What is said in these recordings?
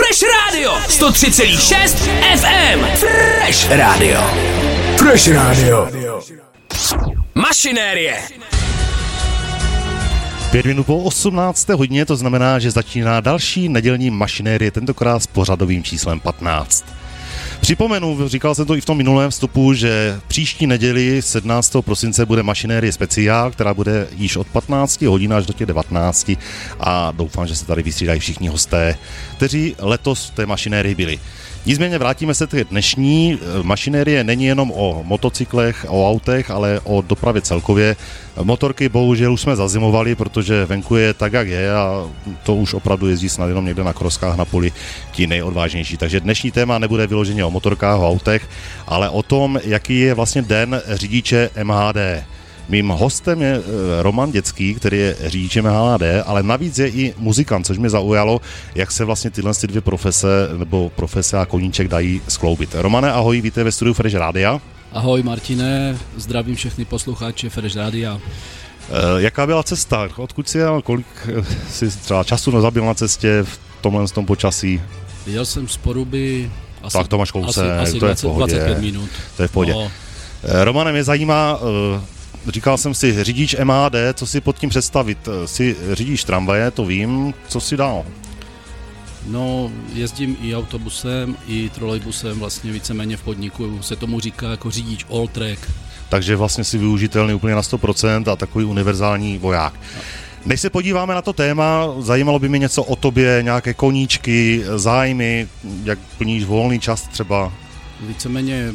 Fresh Radio 103,6 FM. Fresh Radio. Fresh Radio. Mašinérie. 5 minut po 18. hodině, to znamená, že začíná další nedělní mašinérie, tentokrát s pořadovým číslem 15. Připomenu, říkal jsem to i v tom minulém vstupu, že příští neděli 17. prosince bude mašinérie speciál, která bude již od 15 hodin až do těch 19 a doufám, že se tady vystřídají všichni hosté, kteří letos v té mašinérii byli. Nicméně vrátíme se k dnešní. Mašinérie není jenom o motocyklech, o autech, ale o dopravě celkově. Motorky bohužel už jsme zazimovali, protože venku je tak, jak je a to už opravdu jezdí snad jenom někde na kroskách na poli ti nejodvážnější. Takže dnešní téma nebude vyloženě o motorkách, o autech, ale o tom, jaký je vlastně den řidiče MHD. Mým hostem je Roman Dětský, který je řidičem MHD, ale navíc je i muzikant, což mě zaujalo, jak se vlastně tyhle dvě profese, nebo profese a koníček dají skloubit. Romane, ahoj, vítej ve studiu Fresh Rádia. Ahoj Martine, zdravím všechny posluchače Fresh Rádia. Jaká byla cesta? Odkud jsi jel? Kolik jsi třeba času nezabil na cestě v tomhle tom počasí? Jel jsem z Poruby asi, tak to máš kousek, asi to je v pohodě. 25 minut. To je v pohodě. No. Romane, mě zajímá, říkal jsem si, řidič MHD, co si pod tím představit? Si řidič tramvaje, to vím, co si dál? No, jezdím i autobusem, i trolejbusem, vlastně víceméně v podniku, se tomu říká jako řidič all track. Takže vlastně si využitelný úplně na 100% a takový univerzální voják. Než se podíváme na to téma, zajímalo by mě něco o tobě, nějaké koníčky, zájmy, jak plníš volný čas třeba? Víceméně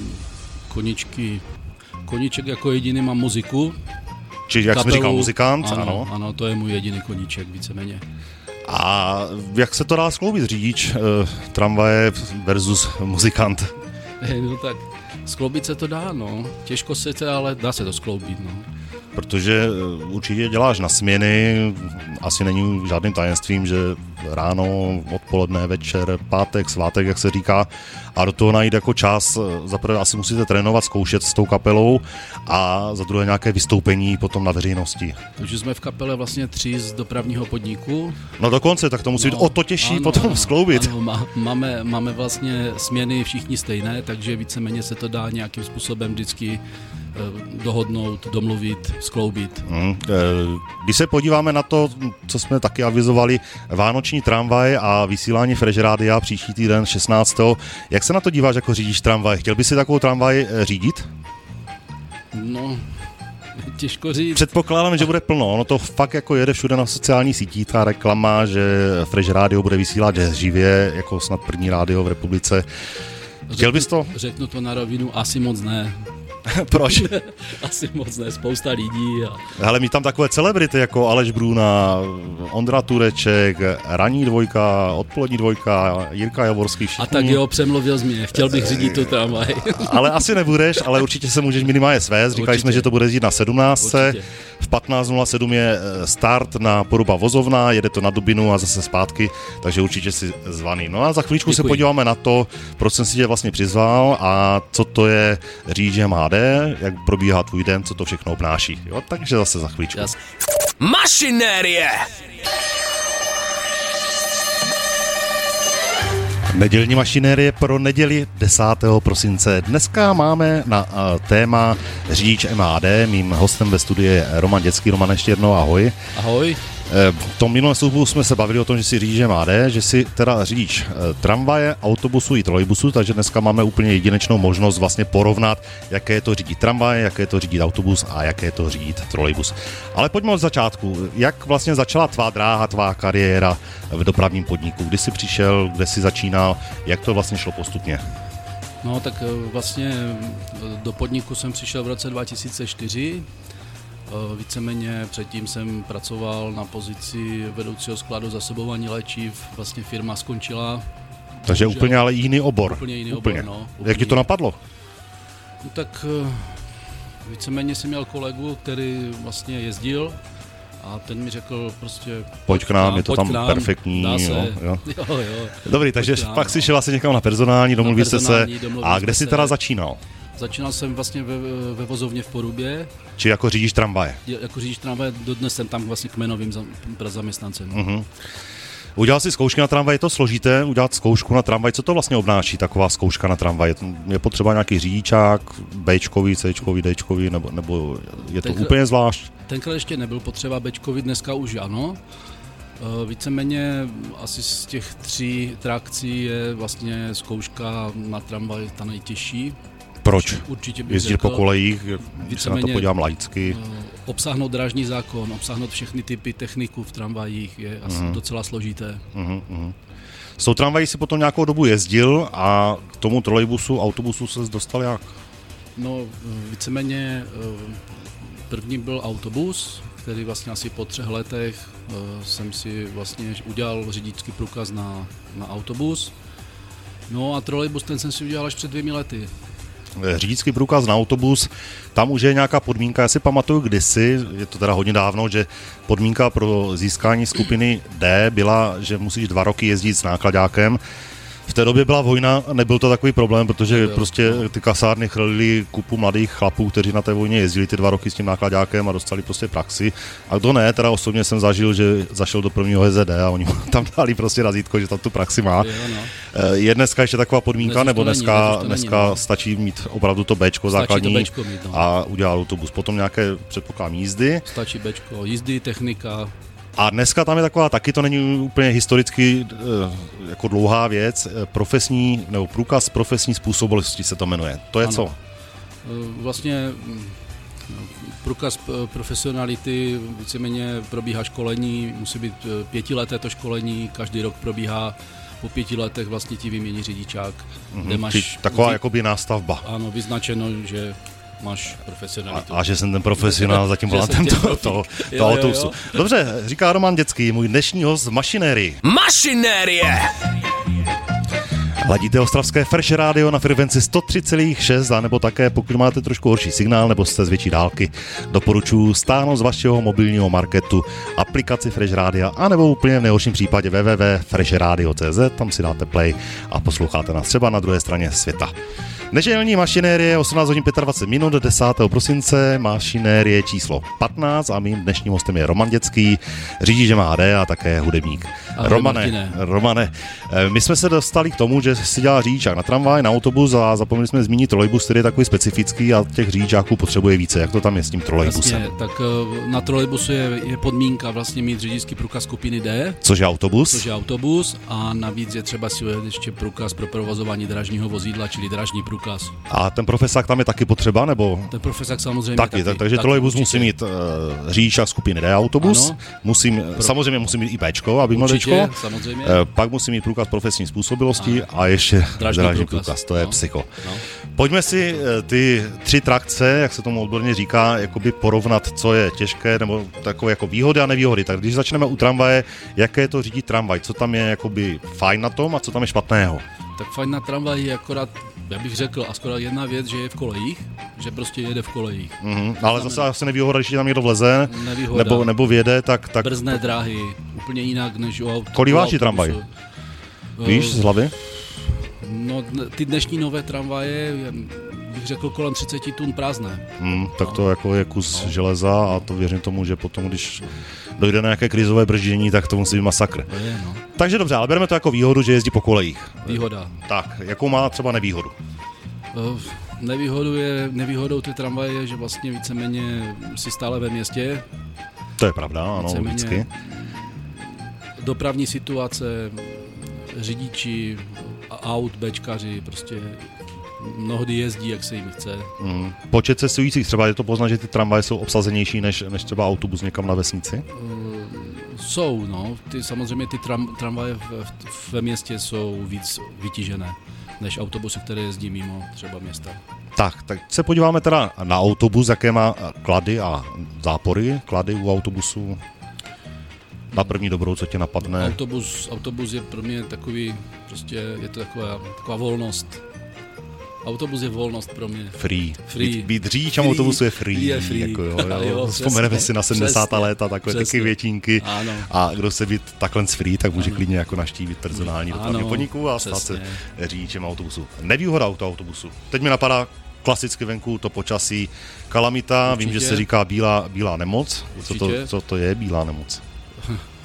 koníček jako jediný mám muziku. Čiže jak jsem říkal, muzikant, ano. Ano, to je můj jediný koníček, víceméně. A jak se to dá skloubit, řidič tramvaje versus muzikant? No tak, skloubit se to dá, no. Těžko se, ale dá se to skloubit, no. Protože určitě děláš na směny, asi není žádným tajemstvím, že ráno, odpoledne, večer, pátek, svátek, jak se říká, a do toho najít jako čas, zaprvé asi musíte trénovat, zkoušet s tou kapelou a za druhé nějaké vystoupení potom na veřejnosti. Takže jsme v kapele vlastně 3 z dopravního podniku. No dokonce, tak to musí být o to těžší potom skloubit. Ano, máme vlastně směny všichni stejné, takže víceméně se to dá nějakým způsobem vždycky dohodnout, domluvit, skloubit. Když se podíváme na to, co jsme taky avizovali, vánoční tramvaj a vysílání Fresh Rádia příští týden 16. Jak se na to díváš jako řidič tramvaj? Chtěl by si takovou tramvaj řídit? No, těžko říct. Předpokládám, že bude plno. Ono to fakt jako jede všude na sociálních sítích, ta reklama, že Fresh Radio bude vysílat živě, jako snad první rádio v republice. Chtěl bys to? Řeknu to na rovinu, asi moc ne. Proč? Asi moc ne, spousta lidí. Hele, mít tam takové celebrity jako Aleš Bruna, Ondra Tureček, ranní dvojka, odpolední dvojka, Jirka Javorský, všichni. A tak jo, přemluvil jsi mě, chtěl bych řídit tu tramvaj. Ale asi nebudeš, ale určitě se můžeš minimálně svést. Říkali jsme, že to bude jezdit na 17. Určitě. V 15.07 je start na Poruba Vozovna, jede to na Dubinu a zase zpátky, takže určitě si zvaný. No a za chvíličku Děkuji. Se podíváme na to, proč jsem si tě vlastně přizval a co to je řidič MHD, jak probíhá tvůj den, co to všechno obnáší. Jo, takže zase za chvíličku. Mašinérie. Nedělní mašinérie pro neděli 10. prosince. Dneska máme na téma řidič MHD. Mým hostem ve studiu je Roman Dětský. Roman, ještě jednou ahoj. Ahoj. V tom minulém sluchu jsme se bavili o tom, že si řidič MHD, že si teda řidič tramvaje, autobusu i trolejbusu, takže dneska máme úplně jedinečnou možnost vlastně porovnat, jaké je to řídit tramvaj, jaké je to řídit autobus a jaké je to řídit trolejbus. Ale pojďme od začátku. Jak vlastně začala tvá dráha, tvá kariéra v dopravním podniku? Kdy jsi přišel, kde jsi začínal, jak to vlastně šlo postupně? No tak vlastně do podniku jsem přišel v roce 2004. Víceméně předtím jsem pracoval na pozici vedoucího skladu zásobování léčiv, vlastně firma skončila. Takže úplně ale jiný obor. Úplně jiný obor, no. Jak ti to napadlo? No tak víceméně jsem měl kolegu, který vlastně jezdil a ten mi řekl prostě... Pojď k nám, je to tam perfektní. Dá se. Jo. Jo. Dobrý, takže pak si šel asi někam na personální, domluví jste se. A kde jsi teda začínal? Začínal jsem vlastně ve vozovně v Porubě. Či jako řidič tramvaje? Jako řidič tramvaje, dodnes jsem tam vlastně kmenovým zaměstnancem. Uh-huh. Udělal si zkoušky na tramvaj, je to složité udělat zkoušku na tramvaj, co to vlastně obnáší taková zkouška na tramvaj? Je potřeba nějaký řidičák, Bčkový, Cčkový, Dčkový, nebo je to úplně zvlášť? Tenkrát ještě nebyl potřeba Bčkový, dneska už ano. Víceméně asi z těch 3 trakcí je vlastně zkouška na tramvaj ta nejtěžší. Proč? Určitě bych jezdit řekl, po kolejích, když se na to podívám laicky. Obsáhnout drážní zákon, obsáhnout všechny typy techniků v tramvajích je asi docela složité. S tou tramvají si potom nějakou dobu jezdil a k tomu trolejbusu, autobusu se dostal jak? No, víceméně první byl autobus, který vlastně asi po 3 letech jsem si vlastně udělal řidičský průkaz na autobus. No a trolejbus ten jsem si udělal až před 2 lety. Řidičský průkaz na autobus, tam už je nějaká podmínka, já si pamatuju kdysi, je to teda hodně dávno, že podmínka pro získání skupiny D byla, že musíš 2 roky jezdit s nákladákem. V té době byla vojna a nebyl to takový problém, protože prostě ty kasárny chrlili kupu mladých chlapů, kteří na té vojně jezdili ty 2 roky s tím nákladákem a dostali prostě praxi. A kdo ne, teda osobně jsem zažil, že zašel do prvního HZD a oni tam dali prostě razítko, že tam tu praxi má. Je dneska ještě taková podmínka, nebo dneska stačí mít opravdu to Bčko základní a udělat autobus. Potom nějaké předpokládám jízdy. Stačí Bčko, jízdy, technika. A dneska tam je taková, taky to není úplně historicky jako dlouhá věc, profesní, nebo průkaz profesní způsobilosti se to jmenuje. To je ano. Co? Vlastně průkaz profesionality, víceméně probíhá školení, musí být 5leté to školení, každý rok probíhá, po 5 letech vlastně ti vymění řidičák, kde máš... Taková jakoby nástavba. Ano, vyznačeno, že máš profesionalitu. A že jsem ten profesionál za tím volantem toho autobusu. Dobře, říká Roman Dětský, můj dnešní host v Mašinérii. Mašinérie! Ladíte ostravské Fresh Radio na frekvenci 103,6 a nebo také, pokud máte trošku horší signál nebo jste z větší dálky, doporučuji stáhnout z vašeho mobilního marketu aplikaci Fresh Radio a nebo úplně v nejhorším případě www.freshradio.cz, tam si dáte play a posloucháte nás třeba na druhé straně světa. Nedělní Mašinérie, 18 hodin 25 minut, 10. prosince, Mašinérie číslo 15 a mým dnešním hostem je Roman Dětský, řidič MHD a také hudebník. Romane, my jsme se dostali k tomu, že si dělá řidičák na tramvaj, na autobus a zapomněli jsme zmínit trolejbus, který je takový specifický a těch řidičáků potřebuje více. Jak to tam je s tím trolejbusem? Jasně, tak na trolejbusu je podmínka vlastně mít řidičský průkaz skupiny D. Což je autobus a navíc je třeba si udělat ještě průkaz pro provozování drážního vozidla, čili drážní průkaz. A ten profesák tam je taky potřeba, nebo? Ten profesák samozřejmě taky. Takže trolejbus musí mít řidičák skupiny D autobus, samozřejmě musí mít i Bčko, aby měl Bčko. Samozřejmě. Pak musí mít průkaz profesní způsobilosti a ještě drážní průkaz. To je psycho. No. Pojďme si ty 3 trakce, jak se tomu odborně říká, jakoby porovnat, co je těžké, nebo takové jako výhody a nevýhody. Tak když začneme u tramvaje, jaké je to řídit tramvaj, co tam je jakoby fajn na tom a co tam je špatného? Tak fajn na tramvaji je akorát, já bych řekl, akorát jedna věc, že je v kolejích, že prostě jede v kolejích. Ale zase asi nevýhoda, když tam někdo vleze, nebo vyjede, tak... Brzdné dráhy, úplně jinak než u autobusu. Kolik váží tramvaj? Víš z hlavy? No, ty dnešní nové tramvaje, bych řekl, kolem 30 tun prázdné. Tak to jako je kus železa a to věřím tomu, že potom, když dojde na nějaké krizové brždění, tak to musí být masakr. Takže dobře, ale bereme to jako výhodu, že jezdí po kolejích. Výhoda. Tak, jakou má třeba nevýhodu? Nevýhodou ty tramvaje je, že vlastně víceméně si stále ve městě. To je pravda, ano, vždycky. Dopravní situace, řidiči, aut, Bčkaři, prostě mnohdy jezdí, jak se jim chce. Počet cestujících, třeba je to poznat, že ty tramvaje jsou obsazenější než třeba autobus někam na vesnici? Jsou, no. Samozřejmě ty tramvaje ve městě jsou víc vytížené než autobusy, které jezdí mimo třeba města. Tak se podíváme teda na autobus, jaké má klady a zápory. Klady u autobusu na první dobrou, co tě napadne? Autobus je pro mě takový, prostě je to taková volnost. Autobus je volnost pro mě. Free. Být řidičem autobusu je free. Je free. Jako jo. Vzpomeneme si na 70. léta takové taky větínky. Ano. A kdo se být takhle free, tak může klidně jako naštívit personální dopravní podniku a stát se řidičem autobusu. Nevýhoda autobusu. Teď mi napadá klasicky venku to počasí, kalamita. Určitě. Vím, že se říká bílá nemoc. Co to je bílá nemoc?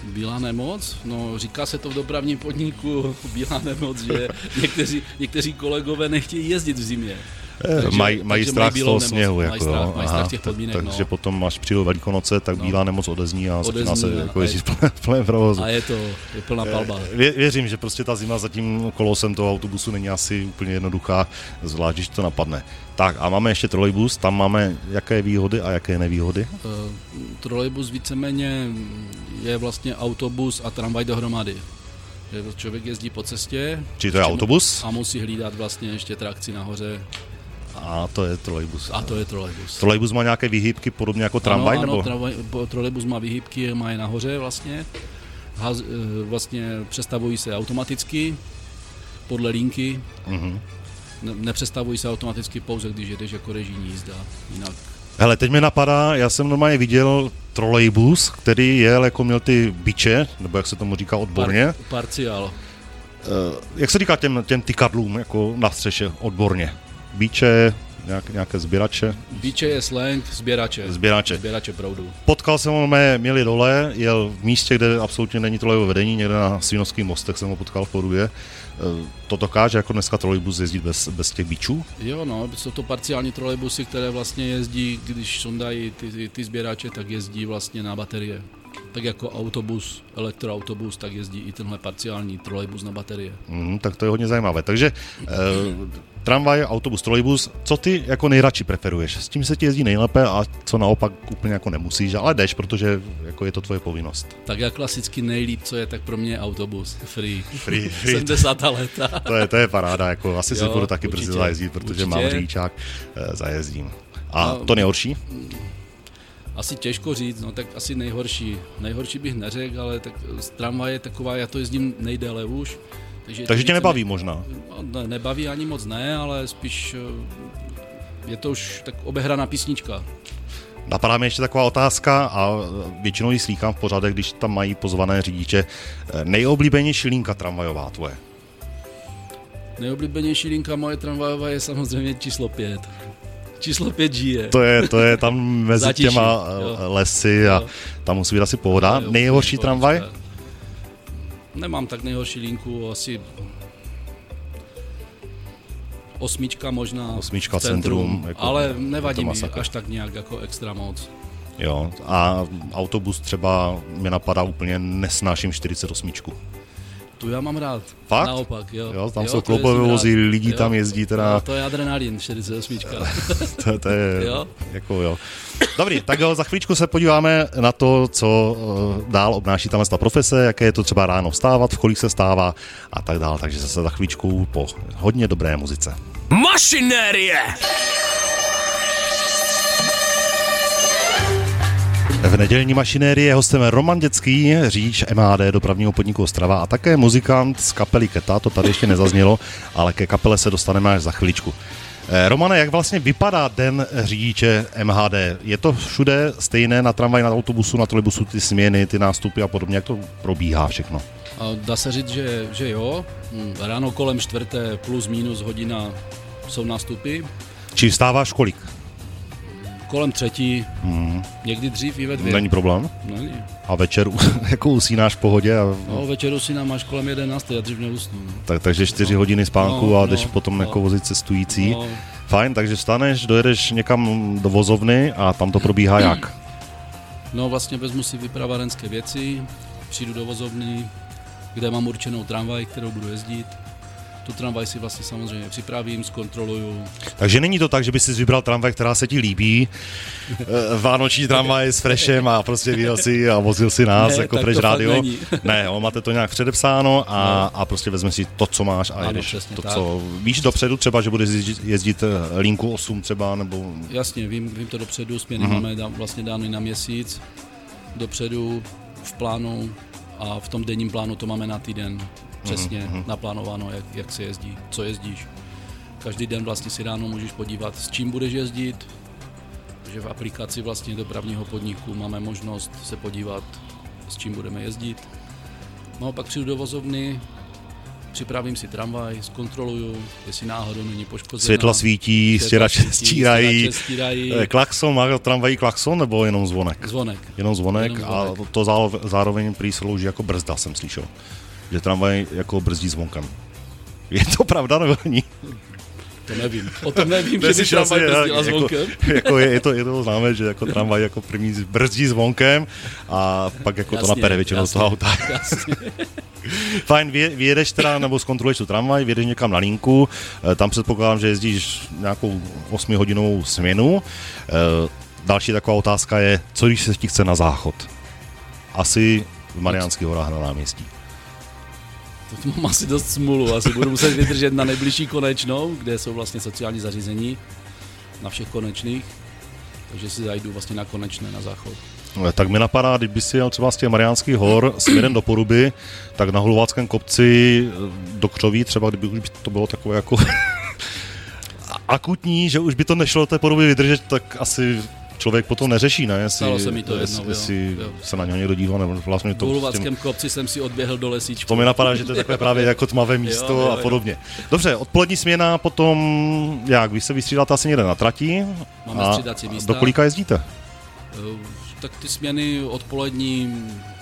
Bílá nemoc? No, říká se to v dopravním podniku, bílá nemoc, že někteří kolegové nechtějí jezdit v zimě. Mají strach z toho sněhu. Mají strach těch podmínek. Takže potom, až přijdou Velikonoce, tak bílá nemoc odezní a začíná se jako jezdit v plném provozu. A je plná palba. Věřím, že prostě ta zima za tím kolosem toho autobusu není asi úplně jednoduchá, zvlášť, když to napadne. Tak a máme ještě trolejbus, tam máme jaké výhody a jaké nevýhody? Trolejbus víceméně je vlastně autobus a tramvaj dohromady. Člověk jezdí po cestě. Či to je autobus? A musí hlídat vlastně ještě trakci nahoře. A to je trolejbus. Trolejbus má nějaké výhybky podobně jako tramvaj? Ano, trolejbus má výhybky, má je nahoře vlastně. Vlastně přestavují se automaticky podle linky. Mm-hmm. Nepřestavují se automaticky pouze, když jedeš jako režijní jízda. Jinak. Hele, teď mi napadá, já jsem normálně viděl trolejbus, který jel, jako měl ty biče, nebo jak se tomu říká odborně. Parciál. Jak se říká těm tykadlům jako na střeše odborně? Biče, nějaké sběrače? Biče je slang, sběrače proudu. Potkal jsem ho, měli dole, jel v místě, kde absolutně není trolejové vedení, někde na Svínovských mostech jsem ho potkal v Porubě. To dokáže jako dneska trolejbus jezdit bez těch bičů? Jo, no, jsou to parciální trolejbusy, které vlastně jezdí, když sundají ty sběrače, tak jezdí vlastně na baterie. Tak jako autobus, elektroautobus, tak jezdí i tenhle parciální trolejbus na baterie. Tak to je hodně zajímavé. Takže tramvaj, autobus, trolejbus, co ty jako nejradši preferuješ? S tím se ti jezdí nejlépe a co naopak úplně jako nemusíš, ale jdeš, protože jako je to tvoje povinnost. Tak jak klasicky nejlíp, co je, tak pro mě autobus. Free. 70. leta. To je paráda, jako asi si budu taky brzy zajezdit, protože mám řidičák, zajezdím. A to nejhorší? Asi těžko říct, no tak asi nejhorší. Nejhorší bych neřekl, ale tak tramvaj je taková, já to jezdím nejdéle už. Takže tě nebaví možná? Nebaví ani moc ne, ale spíš je to už tak obehraná písnička. Napadá mi ještě taková otázka a většinou ji slýchám v pořadech, když tam mají pozvané řidiče. Nejoblíbenější linka tramvajová tvoje? Nejoblíbenější linka moje tramvajová je samozřejmě číslo 5. Číslo 5 žije. To je tam mezi těma lesy a tam musí být asi pohoda. Nejhorší tramvaj? Nemám tak nejhorší linku, asi 8 možná. 8 centrum. Jako ale nevadí mi až tak nějak jako extra moc. Jo, a autobus třeba mě napadá úplně nesnáším 48. Tu já mám rád. Fakt? Naopak, jo. Tam jsou kloubové vozy, lidi tam jezdí teda. No, to je adrenalin, 48. to je, jako jo. Dobrý, tak jo, za chvíličku se podíváme na to, co dál obnáší tahle profese, jaké je to třeba ráno vstávat, v kolik se stává a tak dál. Takže zase za chvíličku po hodně dobré muzice. Mašinérie! V nedělní mašinérii je hostem Roman Dětský, řidič MHD dopravního podniku Ostrava a také muzikant z kapely Keta, to tady ještě nezaznělo, ale ke kapele se dostaneme až za chviličku. Romane, jak vlastně vypadá den řidiče MHD? Je to všude stejné na tramvaji, na autobusu, na trolejbusu, ty směny, ty nástupy a podobně? Jak to probíhá všechno? Dá se říct, že jo. Ráno kolem 4. plus minus hodina jsou nástupy. Či vstáváš kolik? Kolem 3. Někdy dřív i ve 2. Není problém? Není. A večer jako usínáš v pohodě? No, večer usínám až kolem 11, já dřív neusnu. Takže 4 hodiny spánku a jdeš potom jako vozit cestující. Fajn, takže vstaneš, dojedeš někam do vozovny a tam to probíhá jak? No vlastně vezmu si vypravárenské věci, přijdu do vozovny, kde mám určenou tramvaj, kterou budu jezdit. Tu tramvaj si vlastně samozřejmě připravím, zkontroluju. Takže není to tak, že by si vybral tramvaj, která se ti líbí, vánoční tramvaj s Freshem a prostě vyjel si a vozil si nás jako Fresh Radio. Ne, máte to nějak předepsáno a prostě vezmeš si to, co máš a jedeš to, tak. Co víš dopředu třeba, že budeš jezdit linku 8 třeba, nebo... Jasně, vím to dopředu, směny máme vlastně dáno i na měsíc, dopředu v plánu a v tom denním plánu to máme na týden. Přesně naplánováno, jak se jezdí, co jezdíš. Každý den vlastně si ráno můžeš podívat, s čím budeš jezdit, že v aplikaci vlastně dopravního podniku máme možnost se podívat, s čím budeme jezdit. No pak přijdu do vozovny, připravím si tramvaj, zkontroluju, jestli náhodou není poškozená. Světla svítí, stěrače stírají. Klakson, má tramvají klakson nebo jenom zvonek? Zvonek. Jenom zvonek a to zároveň prý slouží jako brzda, jsem slyšel. Že tramvaj jako brzdí zvonkem. Je to pravda nebo není? To nevím. O tom nevím, že by tramvaj brzdila zvonkem. Je to známé, že jako tramvaj jako první brzdí zvonkem a pak jako jasně, to napere většinou z toho auta. Fajn, vyjedeš teda, nebo zkontroluješ tu tramvaj, vyjedeš někam na linku, tam předpokládám, že jezdíš nějakou 8hodinovou směnu. Další taková otázka je, co když se ti chce na záchod? Asi v Mariánských horách na náměstí. To mám asi dost smůlu, asi budu muset vydržet na nejbližší konečnou, kde jsou vlastně sociální zařízení na všech konečných, takže si zajdu vlastně na konečné, na záchod. Tak mi napadá, kdyby si jel třeba z těch Mariánských hor směrem do Poruby, tak na Holuváckém kopci do Křoví, třeba kdyby už to bylo takové jako akutní, že už by to nešlo do té Poruby vydržet, tak asi člověk potom neřeší, ne? Stalo se mi to jednou, jestli se na něho někdo díval, nebo vlastně to... V Holuváckém kopci jsem si odběhl do lesíčku. To mi napadá, že to je takové právě jako tmavé místo jo. A podobně. Dobře, odpolední směna, potom jak? Vy se vystřídáte asi někde na trati? Máme střídací místa. Do kolika jezdíte? Tak ty směny odpolední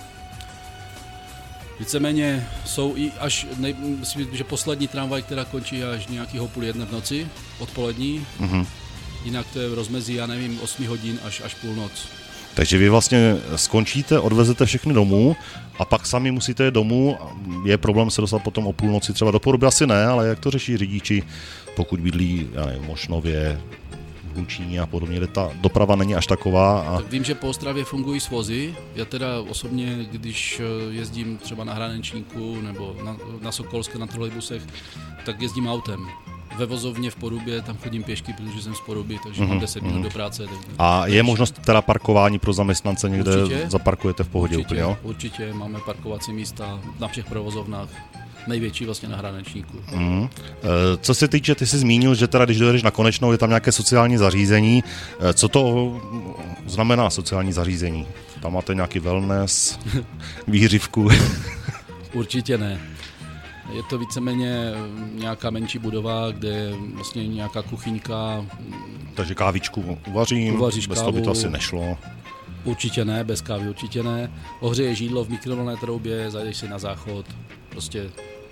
víceméně jsou i až, myslím, že poslední tramvaj, která končí až nějakýho 12:30 v noci, odpolední. Mm-hmm. Jinak to je v rozmezí, já nevím, 8 hodin až půlnoc. Takže vy vlastně skončíte, odvezete všechny domů a pak sami musíte jít domů. Je problém se dostat potom o půlnoci třeba do Poruby? Asi ne, ale jak to řeší řidiči, pokud bydlí, já nevím, Mošnově, Hlučíně a podobně, kde ta doprava není až taková. A... Tak vím, že po Ostravě fungují svozy. Já teda osobně, když jezdím třeba na Hranečníku nebo na Sokolské na trolejbusech, tak jezdím autem. Ve vozovně v Porubě, tam chodím pěšky, protože jsem z Poruby, takže mám 10 minut do práce. A je možnost teda parkování pro zaměstnance někde? Určitě, zaparkujete v pohodě určitě, úplně, jo? Určitě, máme parkovací místa na všech provozovnách. Největší vlastně na Hranečníku. Co se týče, ty jsi zmínil, že teda když dojedeš na konečnou, je tam nějaké sociální zařízení. Co to znamená sociální zařízení? Tam máte nějaký wellness, výhřivku? Určitě ne. Je to víceméně nějaká menší budova, kde je vlastně nějaká kuchyňka. Takže kávičku uvařím, uvaříš bez kávu, toho by to asi nešlo. Určitě ne, bez kávy určitě ne. Ohřeješ jídlo v mikrovlnné troubě, zajdeš si na záchod, prostě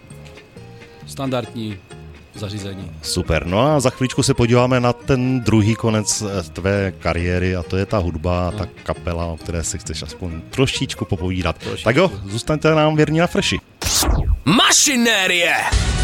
standardní zařízení. Super, no a za chvíličku se podíváme na ten druhý konec tvé kariéry a to je ta hudba, ta kapela, o které si chceš aspoň trošičku popovídat. Tak jo, zůstaňte nám věrní na Freši. Mašinérie!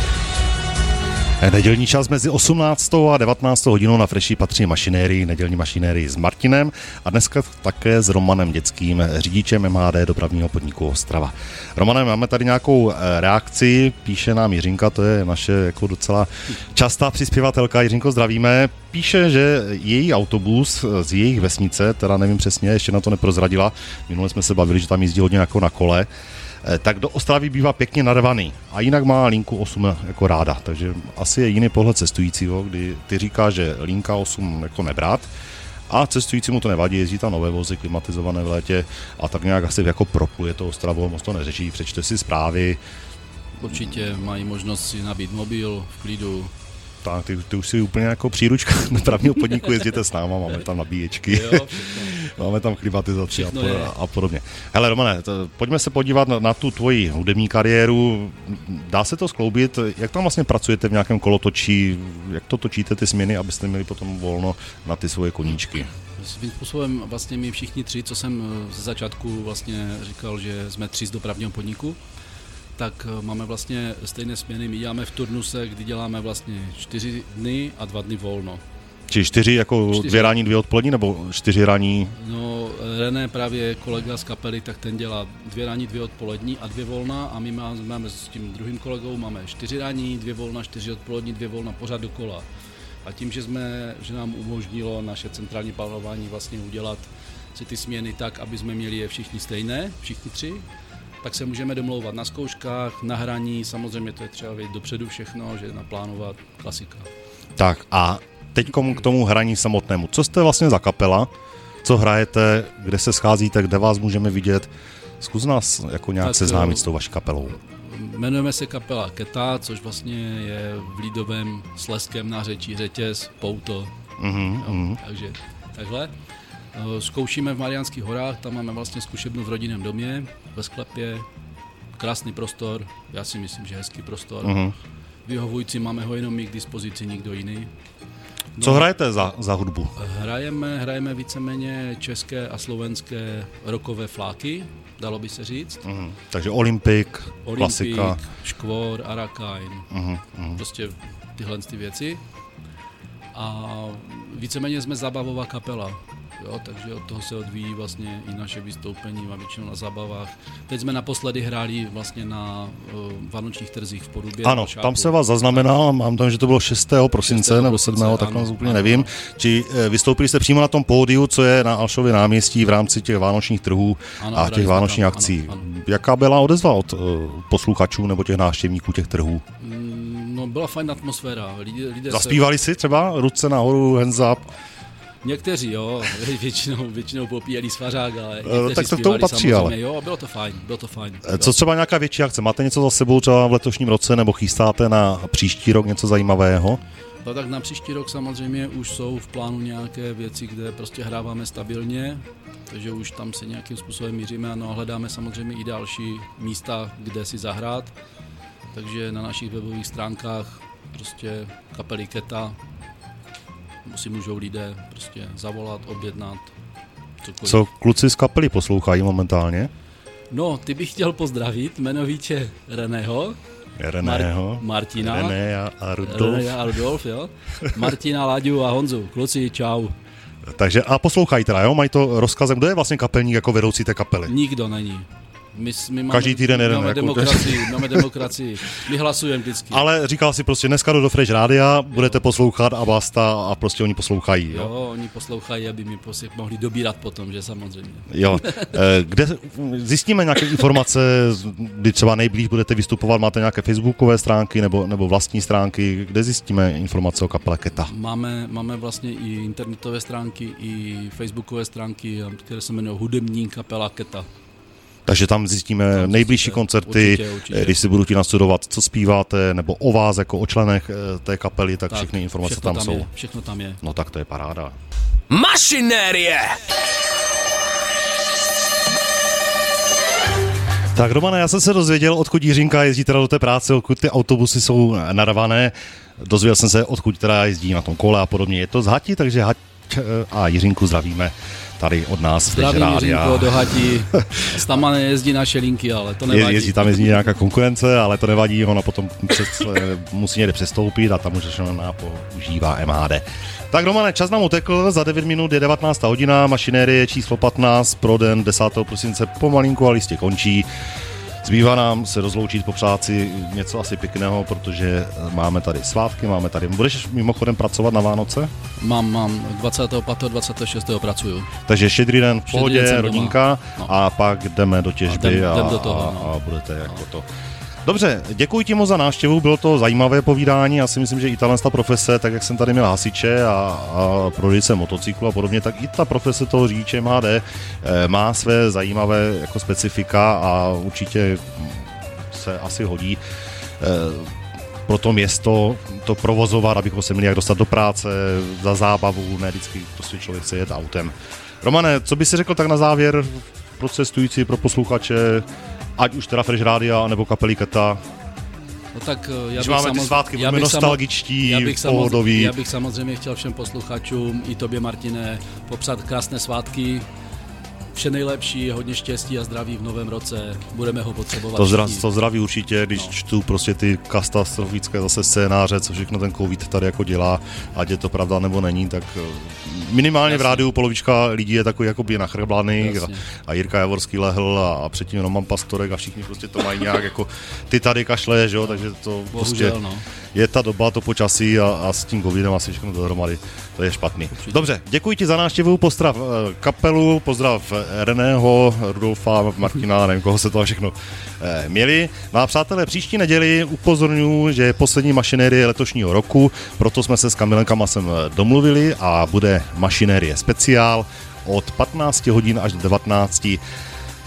Nedělní čas mezi 18. a 19. hodinou na Freši patří mašinérii, nedělní mašinérii s Martinem a dneska také s Romanem Dětským, řidičem MHD dopravního podniku Ostrava. Romane, máme tady nějakou reakci, píše nám Jiřinka, to je naše jako docela častá přispěvatelka. Jiřinko, zdravíme. Píše, že její autobus z jejich vesnice, teda nevím přesně, ještě na to neprozradila, minule jsme se bavili, že tam jízdí hodně jako na kole, tak do Ostravy bývá pěkně narvaný a jinak má linku 8 jako ráda, takže asi je jiný pohled cestujícího, kdy ty říká, že linka 8 jako nebrát a cestujícímu to nevadí, jezdí tam nové vozy, klimatizované v létě a tak nějak asi jako propluje to Ostravou, moc to neřeší, přečte si zprávy. Určitě mají možnost si nabít mobil v klidu. Tak, ty už si úplně jako příručka dopravního podniku, jezdíte s náma, máme tam nabíječky, máme tam klimatizaci a podobně. Hele Romane, pojďme se podívat na tu tvoji hudební kariéru, dá se to skloubit, jak tam vlastně pracujete v nějakém kolotočí, jak to točíte ty směny, abyste měli potom volno na ty svoje koníčky? Svým způsobem vlastně my všichni tři, co jsem ze začátku vlastně říkal, že jsme 3 z dopravního podniku, tak máme vlastně stejné směny, my děláme v turnuse, kdy děláme vlastně 4 dny a 2 dny volno. Či 4 jako 4. 2 ranní, 2 odpolední, nebo 4 ranní? No, René právě kolega z kapely, tak ten dělá 2 ranní, 2 odpolední a 2 volna a my máme s tím druhým kolegou, máme 4 ranní, 2 volna, 4 odpolední, 2 volna, pořád dokola. A tím, že nám umožnilo naše centrální plánování vlastně udělat si ty směny tak, aby jsme měli je všichni stejné, všichni 3, tak se můžeme domlouvat na zkouškách, na hraní, samozřejmě to je třeba vědět dopředu všechno, že naplánovat, klasika. Tak a teď k tomu hraní samotnému. Co jste vlastně za kapela? Co hrajete? Kde se scházíte? Kde vás můžeme vidět? Zkus nás jako nějak seznámit s tou vaší kapelou. Jmenujeme se kapela Keta, což vlastně je v lidovém slezském nářečí řetěz, pouto. Takže takhle. Zkoušíme v Mariánských horách, tam máme vlastně zkušebnu v rodinném domě, ve sklepě, krásný prostor, já si myslím, že hezký prostor. Vyhovující, máme ho jenom my k dispozici, nikdo jiný. No, co hrajete za hudbu? Hrajeme víceméně české a slovenské rockové fláky, dalo by se říct. Takže Olympik, klasika. Škvor, Arakain, prostě tyhle ty věci. A víceméně jsme zábavová kapela. Jo, takže od toho se odvíjí vlastně i naše vystoupení a většinou na zábavách. Teď jsme naposledy hráli vlastně na vánočních trzích v Porubě. Ano, tam se vás zaznamenal, mám tam, že to bylo 6. prosince nebo 7. tak úplně nevím. Či vystoupili jste přímo na tom pódiu, co je na Alšově náměstí v rámci těch vánočních trhů a těch vánočních akcí. Ano. Jaká byla odezva od posluchačů nebo těch návštěvníků těch trhů? No, byla fajn atmosféra. Lidé zaspívali si třeba ruce nahoru, hands up? Někteří, jo, většinou popíjeli svařák, ale tak to k tomu patří, ale. Jo, bylo to fajn. Co třeba nějaká větší akce? Máte něco za sebou třeba v letošním roce, nebo chystáte na příští rok něco zajímavého? No tak na příští rok samozřejmě už jsou v plánu nějaké věci, kde prostě hráváme stabilně, takže už tam se nějakým způsobem míříme a hledáme samozřejmě i další místa, kde si zahrát. Takže na našich webových stránkách prostě kapely Keta si můžou lidé prostě zavolat, objednat, cokoliv. Co kluci z kapely poslouchají momentálně? No, ty bych chtěl pozdravit jmenovitě Reného, Martina, René a Rudolf, jo. Martina, Láďu a Honzu. Kluci, čau. Takže a poslouchají teda, jo? Mají to rozkazem. Kdo je vlastně kapelník jako vedoucí té kapely? Nikdo není. My máme, každý týden jeden. Máme demokracii. My hlasujeme vždycky. Ale říkal si prostě dneska do Fresh Rádia, budete poslouchat a basta a prostě oni poslouchají. Jo, oni poslouchají, aby mi mohli dobírat potom, že samozřejmě. Jo. Kde zjistíme nějaké informace, kdy třeba nejblíž budete vystupovat, máte nějaké facebookové stránky nebo vlastní stránky, kde zjistíme informace o kapele Keta? Máme vlastně i internetové stránky, i facebookové stránky, které se jmenují Hudební kapela Keta. Takže tam zjistíme nejbližší koncerty, určitě. Když si budu chtít nastudovat, co zpíváte, nebo o vás, jako o členech té kapely, tak všechny informace tam jsou. Všechno tam je. No tak to je paráda. Mašinérie! Tak Romane, já jsem se dozvěděl, odkud Jiřinka jezdí teda do té práce, odkud ty autobusy jsou narvané. Dozvěděl jsem se, odkud teda jezdí na tom kole a podobně. Je to z Hati, takže Hať a Jiřinku zdravíme tady od nás. Zdravím Jiřinko do Hatí. Tam nejezdí naše linky, ale to nevadí. Jezdí nějaká konkurence, ale to nevadí, ona potom musí někde přestoupit a tam už používá MHD. Tak Romane, čas nám utekl, za 9 minut je 19. hodina, mašinérie číslo 15 pro den 10. prosince pomalinku a listě končí. Zbývá nám se rozloučit, popřát si něco asi pěkného, protože máme tady svátky, Budeš mimochodem pracovat na Vánoce? Mám 25. 26. pracuju. Takže štědrý den v pohodě, rodinka, a pak jdeme do těžby a budete jako to. Dobře, děkuji ti moc za návštěvu, bylo to zajímavé povídání, já si myslím, že i ta profese, tak jak jsem tady měl hasiče a prodejce motocyklu a podobně, tak i ta profese toho řidiče MHD má své zajímavé jako specifika a určitě se asi hodí pro to město to provozovat, abychom se měli jak dostat do práce, za zábavu, ne vždycky prostě člověk chce jet autem. Romane, co by si řekl tak na závěr pro cestující, pro posluchače, ať už teda Fresh Rádia, nebo kapely Keta? No tak máme ty svátky, budeme nostalgičtí, pohodoví. Já bych samozřejmě chtěl všem posluchačům, i tobě, Martine, popřát krásné svátky, vše nejlepší, hodně štěstí a zdraví v novém roce, budeme ho potřebovat. To zdraví určitě, když čtu prostě ty katastrofické zase scénáře, co všechno ten covid tady jako dělá, ať je to pravda nebo není, tak minimálně v rádiu polovička lidí je takový jakoby nachrblaný a Jirka Javorský lehl a předtím Roman Pastorek a všichni prostě to mají nějak jako ty tady kašle, že jo, takže to bohužel, prostě je ta doba, to počasí a s tím covidem asi všechno dohromady, to je špatný. Určitě. Dobře, děkuji ti za návštěvu, pozdrav kapelu, pozdrav Reného, Rudolfa, Martina, nevím, koho se to všechno měli. No a přátelé, příští neděli upozorňuji, že je poslední mašinérie letošního roku, proto jsme se s Kamilem Kamasem domluvili a bude mašinérie speciál od 15 hodin až do 19.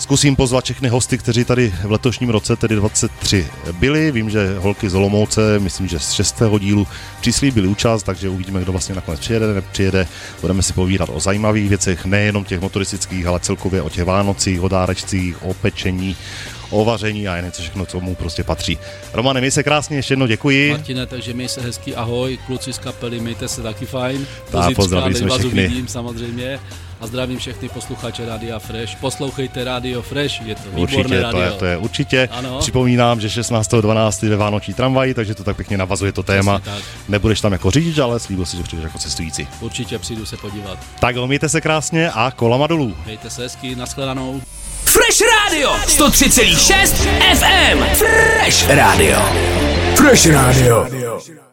Zkusím pozvat všechny hosty, kteří tady v letošním roce, tedy 23, byli. Vím, že holky z Olomouce, myslím, že z 6. dílu přislíbili účast, takže uvidíme, kdo vlastně nakonec přijede, nepřijede. Budeme si povídat o zajímavých věcech, nejenom těch motoristických, ale celkově o těch Vánocích, o dárečcích, o pečení, o vaření a něco všechno, co mu prostě patří. Romane, měj se krásně, ještě jednou děkuji. Martine, takže měj se hezky, ahoj, kluci z kapely, mějte se taky fajn. Pozdravím jsme všechny. Uvidím, samozřejmě. A zdravím všechny posluchače Rádia Fresh. Poslouchejte Radio Fresh, je to výborné rádio. To je určitě. Ano. Připomínám, že 16.12. ve Vánoční tramvaji, takže to tak pěkně navazuje to téma. Nebudeš tam jako řidič, ale slíbil si, že přijdeš jako cestující. Určitě přijdu se podívat. Tak mějte se krásně a kolama dolů. Mějte se hezky, nashledanou. Fresh Radio 103,6 FM. Fresh Radio. Fresh Radio.